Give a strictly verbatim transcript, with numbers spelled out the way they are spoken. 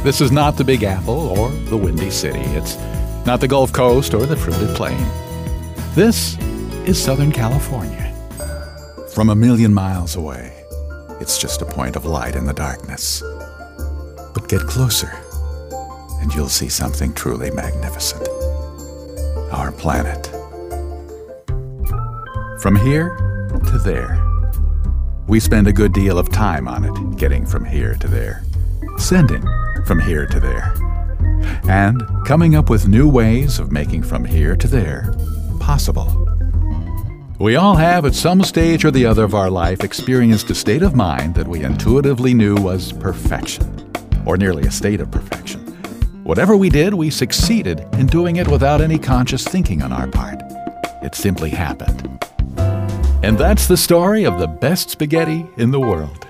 This is not the Big Apple or the Windy City. It's not the Gulf Coast or the fruited plain. This is Southern California. From a million miles away, it's just a point of light in the darkness. But get closer, and you'll see something truly magnificent. Our planet. From here to there. We spend a good deal of time on it, getting from here to there, sending from here to there, and coming up with new ways of making from here to there possible. We all have, at some stage or the other of our life, experienced a state of mind that we intuitively knew was perfection, or nearly a state of perfection. Whatever we did, we succeeded in doing it without any conscious thinking on our part. It simply happened. And that's the story of the best spaghetti in the world.